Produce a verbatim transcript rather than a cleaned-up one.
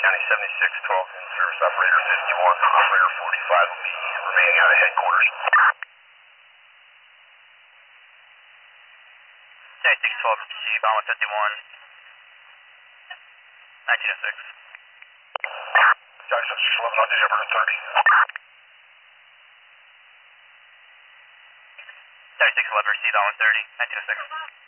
County seventy-six, twelve in service operator fifty-one, operator forty-five will be remaining out of headquarters. seventy-six, twelve, proceed, bound with fifty-one, nineteen oh six. County seventy-six, eleven, I'll do operator thirty. seventy-six, eleven, proceed, bound with thirty, nineteen oh six.